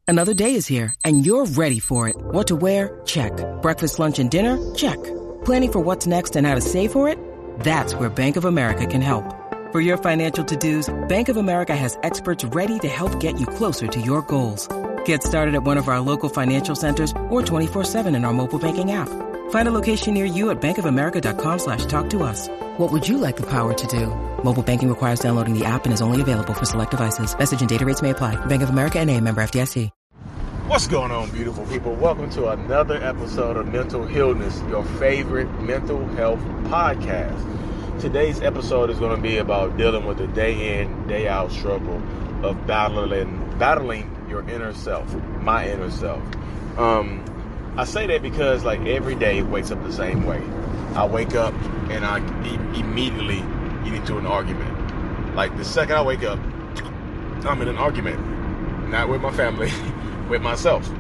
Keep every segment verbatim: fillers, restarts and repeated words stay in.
Another day is here, and you're ready for it. What to wear? Check. Breakfast, lunch, and dinner? Check. Planning for what's next and how to save for it? That's where Bank of America can help. For your financial to-dos, Bank of America has experts ready to help get you closer to your goals. Get started at one of our local financial centers or twenty-four seven in our mobile banking app. Find a location near you at bankofamerica.com slash talk to us. What would you like the power to do? Mobile banking requires downloading the app and is only available for select devices. Message and data rates may apply. Bank of America N A, member F D I C. What's going on, beautiful people? Welcome to another episode of Mental Healness, your favorite mental health podcast. Today's episode is going to be about dealing with the day in, day out struggle of battling battling your inner self, my inner self. Um, I say that because like every day wakes up the same way. I wake up and I e- immediately get into an argument. Like the second I wake up, I'm in an argument. Not with my family, with myself.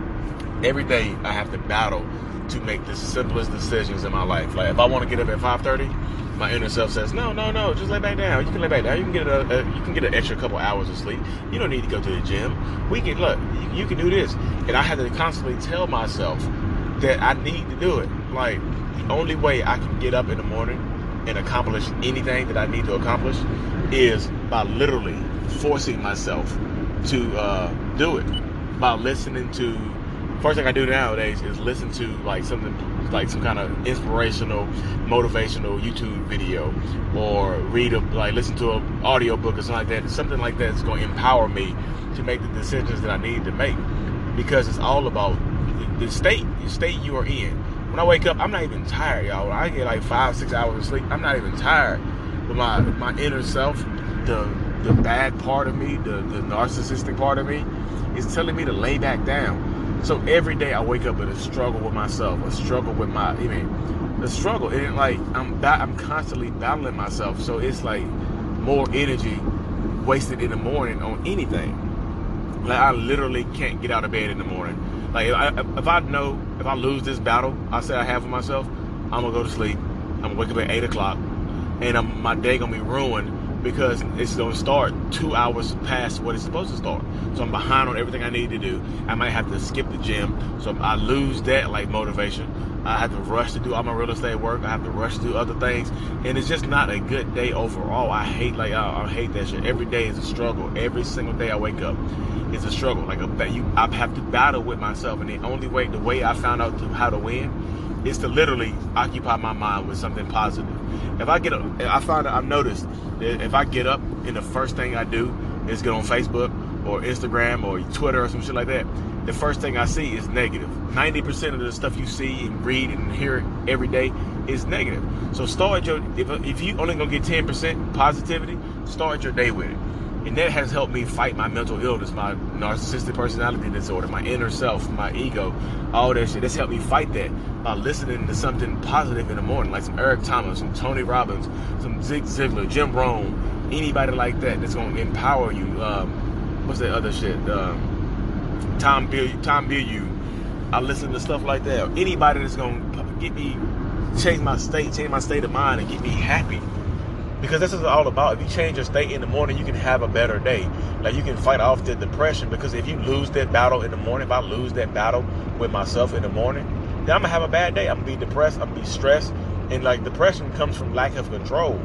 Every day I have to battle to make the simplest decisions in my life. Like if I want to get up at five thirty, my inner self says, no, no, no, just lay back down. You can lay back down. You can get a, a you can get an extra couple hours of sleep. You don't need to go to the gym. We can look. You, you can do this. And I have to constantly tell myself that I need to do it. Like the only way I can get up in the morning and accomplish anything that I need to accomplish is by literally forcing myself to uh, do it. By listening to, first thing I do nowadays is listen to like something like some kind of inspirational, motivational YouTube video, or read a like listen to an audio book or something like that. Something like that is going to empower me to make the decisions that I need to make, because it's all about the, the state, the state you are in. When I wake up, I'm not even tired, y'all. When I get like five, six hours of sleep, I'm not even tired. But my my inner self, the the bad part of me, the the narcissistic part of me, is telling me to lay back down. So every day I wake up with a struggle with myself, a struggle with my, I mean, the struggle. And like I'm ba- I'm constantly battling myself. So it's like more energy wasted in the morning on anything. Like I literally can't get out of bed in the morning. Like if I, if I know, if I lose this battle I say I have with myself, I'm gonna go to sleep. I'm gonna wake up at eight o'clock, and I'm, my day gonna be ruined, because it's going to start two hours past what it's supposed to start. So I'm behind on everything I need to do. I might have to skip the gym. So I lose that like motivation. I have to rush to do all my real estate work. I have to rush to do other things. And it's just not a good day overall. I hate like I, I hate that shit. Every day is a struggle. Every single day I wake up is a struggle. Like a, you, I have to battle with myself. And the only way, the way I found out to, how to win is to literally occupy my mind with something positive. If I get up, I find I've noticed that if I get up and the first thing I do is get on Facebook or Instagram or Twitter or some shit like that, the first thing I see is negative. ninety percent of the stuff you see and read and hear every day is negative. So start your, if, if you only gonna get ten percent positivity, start your day with it. And that has helped me fight my mental illness, my narcissistic personality disorder, my inner self, my ego, all that shit. That's helped me fight that by listening to something positive in the morning, like some Eric Thomas, some Tony Robbins, some Zig Ziglar, Jim Rohn, anybody like that that's going to empower you. Um, what's that other shit? Um, Tom Bill, Tom Bilyeu. I listen to stuff like that. Or anybody that's going to get me, change my state, change my state of mind and get me happy. Because this is all about. If you change your state in the morning, you can have a better day. Like you can fight off the depression. Because if you lose that battle in the morning, if I lose that battle with myself in the morning, then I'm gonna have a bad day. I'm gonna be depressed. I'm gonna be stressed. And like depression comes from lack of control.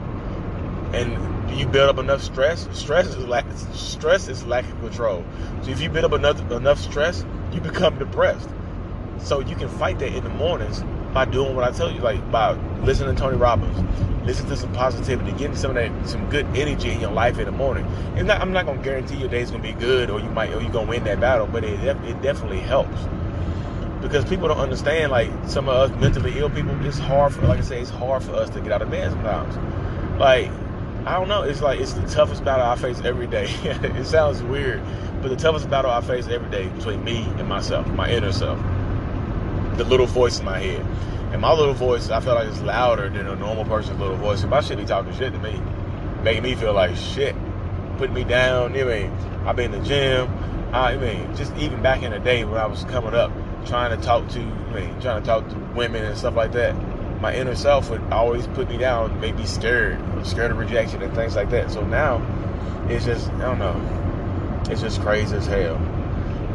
And you build up enough stress. Stress is lack. Stress is lack of control. So if you build up enough enough stress, you become depressed. So you can fight that in the mornings by doing what I tell you, like by listening to Tony Robbins, listen to some positivity, getting some of that, some good energy in your life in the morning. And not, I'm not gonna guarantee your day's gonna be good, or you might, or you gonna win that battle, but it it definitely helps, because people don't understand. Like some of us mentally ill people, it's hard for, like I say, it's hard for us to get out of bed sometimes. Like I don't know, it's like it's the toughest battle I face every day. It sounds weird, but the toughest battle I face every day between me and myself, my inner self. The little voice in my head. And my little voice, I feel like it's louder than a normal person's little voice. And my shit be talking shit to me, making me feel like shit, putting me down. I mean, I've been in the gym. I mean, just even back in the day when I was coming up, trying to talk to, I mean, trying to talk to women and stuff like that, my inner self would always put me down, make me scared, scared of rejection and things like that. So now, it's just, I don't know, it's just crazy as hell.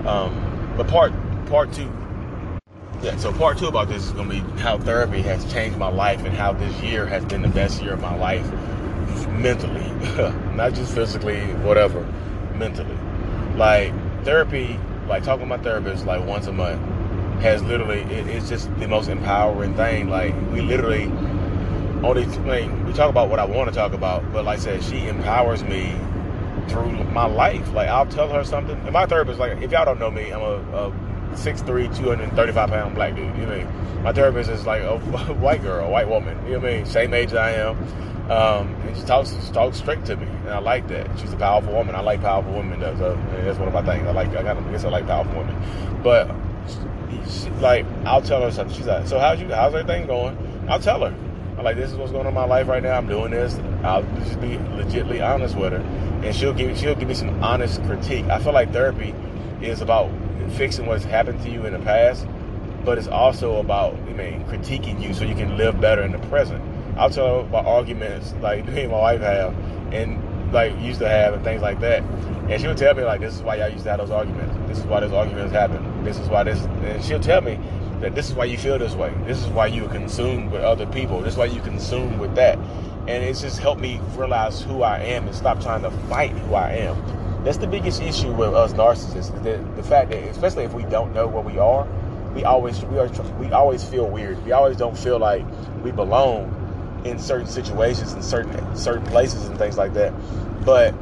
Um, but part part two, yeah. So part two about this is gonna be how therapy has changed my life and how this year has been the best year of my life, mentally, not just physically, whatever, mentally. Like therapy, like talking to my therapist like once a month, has literally it, it's just the most empowering thing. Like we literally only, I mean, we talk about what I want to talk about, but like I said, she empowers me through my life. Like I'll tell her something, and my therapist, like if y'all don't know me, I'm a, a six three, two hundred thirty-five pound black dude. You know what I mean? My therapist is like a white girl, a white woman. You know what I mean? Same age I am, um, and she talks she talks straight to me, and I like that. She's a powerful woman. I like powerful women. Though, so that's one of my things. I like. I got. I guess I like powerful women, but she, like I'll tell her something. She's like, "So how's you? How's everything going?" I'll tell her. I'm like, this is what's going on in my life right now. I'm doing this. I'll just be legitimately honest with her, and she'll give she'll give me some honest critique. I feel like therapy is about fixing what's happened to you in the past, but it's also about, I mean, critiquing you so you can live better in the present. I'll tell her about arguments like me and my wife have, and like used to have, and things like that. And she'll tell me like, this is why y'all used to have those arguments. This is why those arguments happen. This is why this. And she'll tell me that this is why you feel this way. This is why you're consumed with other people. This is why you're consumed with that. And it's just helped me realize who I am and stop trying to fight who I am. That's the biggest issue with us narcissists. The, the fact that, especially if we don't know what we are, we always we are we always feel weird. We always don't feel like we belong in certain situations and certain certain places and things like that. But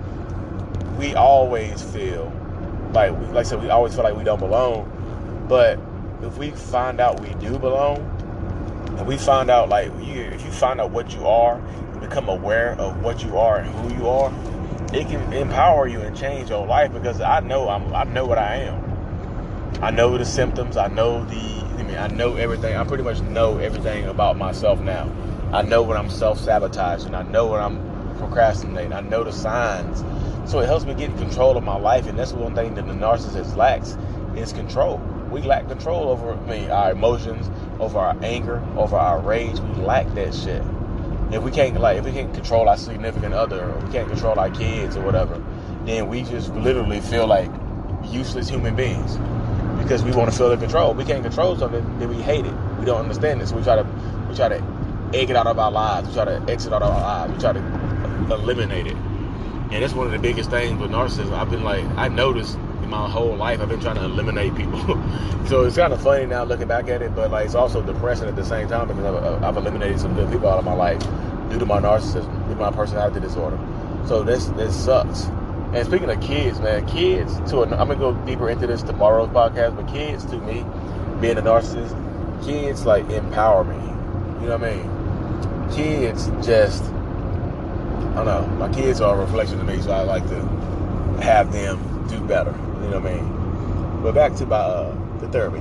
we always feel like, like I said, we always feel like we don't belong. But if we find out we do belong, and we find out, like, you, if you find out what you are, and become aware of what you are and who you are, it can empower you and change your life. Because I know I'm, I know what I am. I know the symptoms. I know the, I mean, I know everything. I pretty much know everything about myself now. I know when I'm self-sabotaging. I know when I'm procrastinating. I know the signs. So it helps me get control of my life, and that's one thing that the narcissist lacks is control. We lack control over, I mean, our emotions, over our anger, over our rage. We lack that shit. If we can't, like, if we can't control our significant other, or we can't control our kids or whatever, then we just literally feel like useless human beings because we want to feel the control. We can't control something, then we hate it. We don't understand this. We try to, we try to egg it out of our lives. We try to exit out of our lives. We try to eliminate it. And that's one of the biggest things with narcissism. I've been like, I noticed in my whole life, I've been trying to eliminate people. So it's kind of funny now looking back at it, but like it's also depressing at the same time because I've, I've eliminated some good people out of my life due to my narcissism, due to my personality disorder. So this this sucks. And speaking of kids, man, kids to a, I'm gonna go deeper into this tomorrow's podcast, but kids to me, being a narcissist, kids like empower me. You know what I mean? Kids just, I don't know, my kids are a reflection of me, so I like to have them do better. You know what I mean? But back to my uh, the therapy.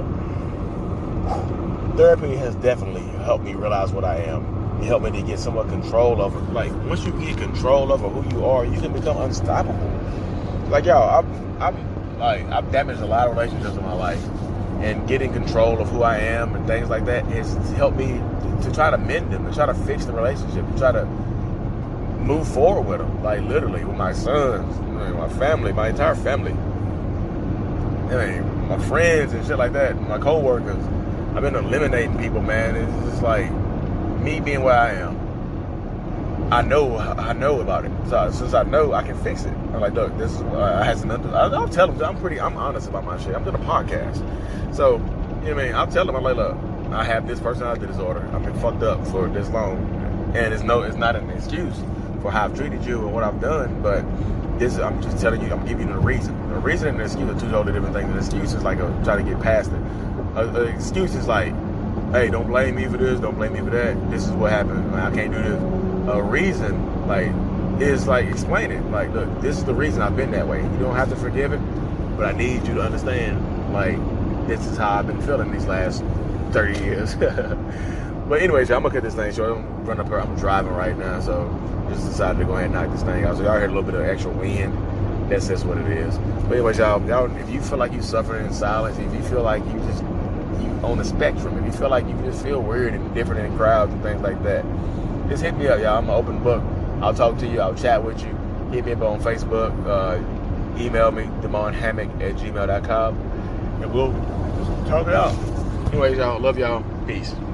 Therapy has definitely helped me realize what I am. It helped me to get somewhat control over. Like once you get control over who you are, you can become unstoppable. Like y'all, I'm, I'm like I've damaged a lot of relationships in my life, and getting control of who I am and things like that has helped me to, to try to mend them, to try to fix the relationship, to try to move forward with them. Like literally with my sons, my family, my entire family. I mean, my friends and shit like that, my co-workers. I've been eliminating people, man. It's just like me being where I am. I know, I know about it. So since I know, I can fix it. I'm like, look, this is. I had some. I'll tell them. I'm pretty. I'm honest about my shit. I'm doing a podcast, so you know what I mean. I'll tell them. I'm like, look, I have this personality disorder. I've been fucked up for this long, and it's no, it's not an excuse for how I've treated you and what I've done, but. This, I'm just telling you, I'm giving you the reason. The reason and the excuse are two totally different things. An excuse is like a, try to get past it. An excuse is like, hey, don't blame me for this, don't blame me for that. This is what happened. I can't do this. A reason, like, is like explain it. Like, look, this is the reason I've been that way. You don't have to forgive it, but I need you to understand, like, this is how I've been feeling these last thirty years. But anyways, y'all, I'm gonna cut this thing short. I'm running up here. I'm driving right now, so just decided to go ahead and knock this thing out. So y'all heard a little bit of extra wind. That's just what it is. But anyways, y'all, y'all, if you feel like you're suffering in silence, if you feel like you just you on the spectrum, if you feel like you just feel weird and different in crowds and things like that, just hit me up, y'all. I'm an open book. I'll talk to you. I'll chat with you. Hit me up on Facebook. Uh, email me, demonhammock at gmail dot com, and we'll talk it out. Anyways, y'all, love y'all. Peace.